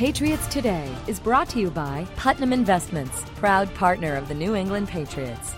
Patriots Today is brought to you by Putnam Investments, proud partner of the New England Patriots.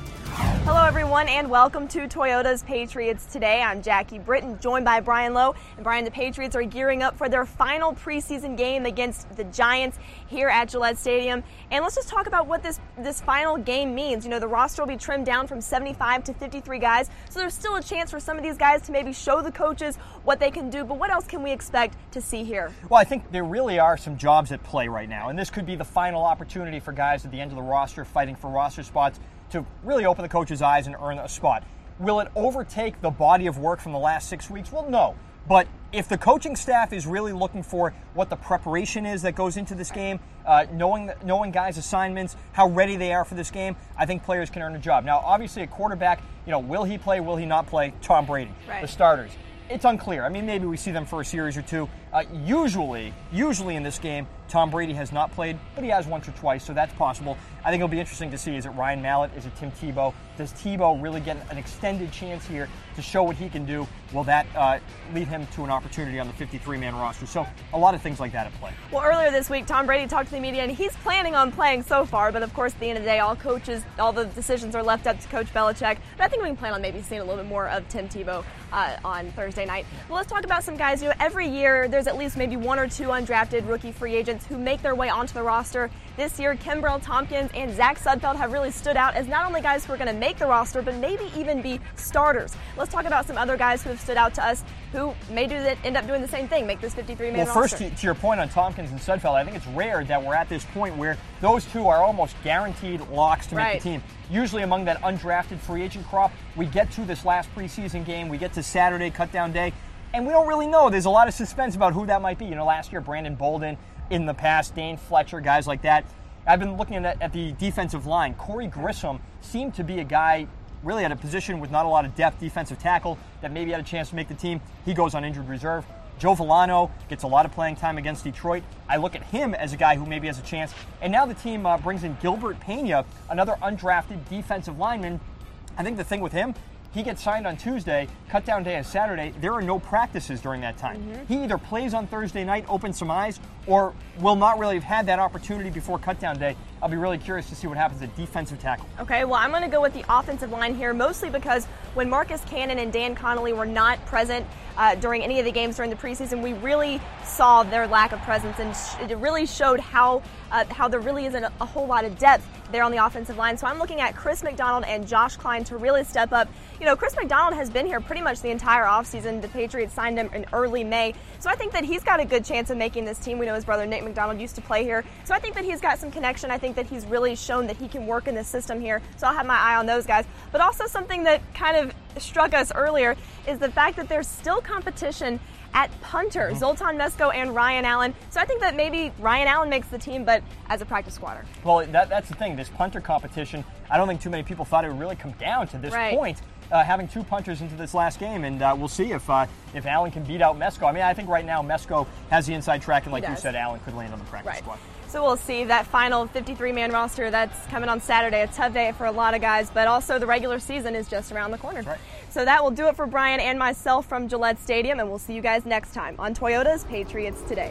Hello everyone and welcome to Toyota's Patriots Today. I'm Jackie Britton, joined by Brian Lowe. And Brian, the Patriots are gearing up for their final preseason game against the Giants here at Gillette Stadium. And let's just talk about what this final game means. You know, the roster will be trimmed down from 75 to 53 guys, so there's still a chance for some of these guys to maybe show the coaches what they can do. But what else can we expect to see here? Well, I think there really are some jobs at play right now, and this could be the final opportunity for guys at the end of the roster fighting for roster spots to really open the coach's eyes and earn a spot. Will it overtake the body of work from the last 6 weeks? Well, no. But if the coaching staff is really looking for what the preparation is that goes into this game, knowing guys' assignments, how ready they are for this game, I think players can earn a job. Now, obviously, a quarterback, will he play, will he not play? Tom Brady, right. The starters. It's unclear. I mean, maybe we see them for a series or two. Usually in this game, Tom Brady has not played, but he has once or twice, so that's possible. I think it'll be interesting to see, is it Ryan Mallett? Is it Tim Tebow? Does Tebow really get an extended chance here to show what he can do? Will that lead him to an opportunity on the 53-man roster? So a lot of things like that at play. Well, earlier this week, Tom Brady talked to the media, and he's planning on playing so far, but of course, at the end of the day, all the decisions are left up to Coach Belichick. But I think we can plan on maybe seeing a little bit more of Tim Tebow on Thursday night. Well, let's talk about some guys. Every year, there's at least maybe one or two undrafted rookie free agents who make their way onto the roster. This year, Kimbrell Tompkins and Zach Sudfeld have really stood out as not only guys who are going to make the roster, but maybe even be starters. Let's talk about some other guys who have stood out to us who may end up doing the same thing, make this 53-man roster. Well, first, to your point on Tompkins and Sudfeld, I think it's rare that we're at this point where those two are almost guaranteed locks to make the team. Usually among that undrafted free agent crop, we get to this last preseason game, we get to Saturday, cut-down day, and we don't really know. There's a lot of suspense about who that might be. Last year, Brandon Bolden, in the past, Dane Fletcher, guys like that. I've been looking at the defensive line. Corey Grissom seemed to be a guy really at a position with not a lot of depth, defensive tackle, that maybe had a chance to make the team. He goes on injured reserve. Joe Villano gets a lot of playing time against Detroit. I look at him as a guy who maybe has a chance. And now the team brings in Gilbert Pena, another undrafted defensive lineman. I think the thing with him, he gets signed on Tuesday, cut-down day is Saturday. There are no practices during that time. Mm-hmm. He either plays on Thursday night, opens some eyes, or will not really have had that opportunity before cut-down day. I'll be really curious to see what happens at defensive tackle. Okay, well, I'm going to go with the offensive line here, mostly because when Marcus Cannon and Dan Connolly were not present during any of the games during the preseason, we really saw their lack of presence, and it really showed how there really isn't a whole lot of depth there on the offensive line. So I'm looking at Chris McDonald and Josh Klein to really step up. Chris McDonald has been here pretty much the entire offseason. The Patriots signed him in early May. So I think that he's got a good chance of making this team. We know his brother Nick McDonald used to play here. So I think that he's got some connection. I think that he's really shown that he can work in the system here. So I'll have my eye on those guys. But also something that kind of struck us earlier is the fact that there's still competition at punter, Zoltan Mesko and Ryan Allen. So I think that maybe Ryan Allen makes the team, but as a practice squatter. Well, that's the thing. This punter competition, I don't think too many people thought it would really come down to this point, having two punters into this last game, and we'll see if Allen can beat out Mesko. I mean, I think right now Mesko has the inside track, and like you said, Allen could land on the practice squad. So we'll see that final 53-man roster that's coming on Saturday. A tough day for a lot of guys, but also the regular season is just around the corner. Right. So that will do it for Brian and myself from Gillette Stadium, and we'll see you guys next time on Toyota's Patriots Today.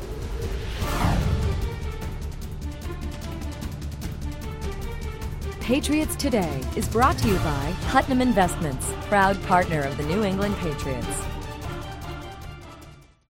Patriots Today is brought to you by Putnam Investments, proud partner of the New England Patriots.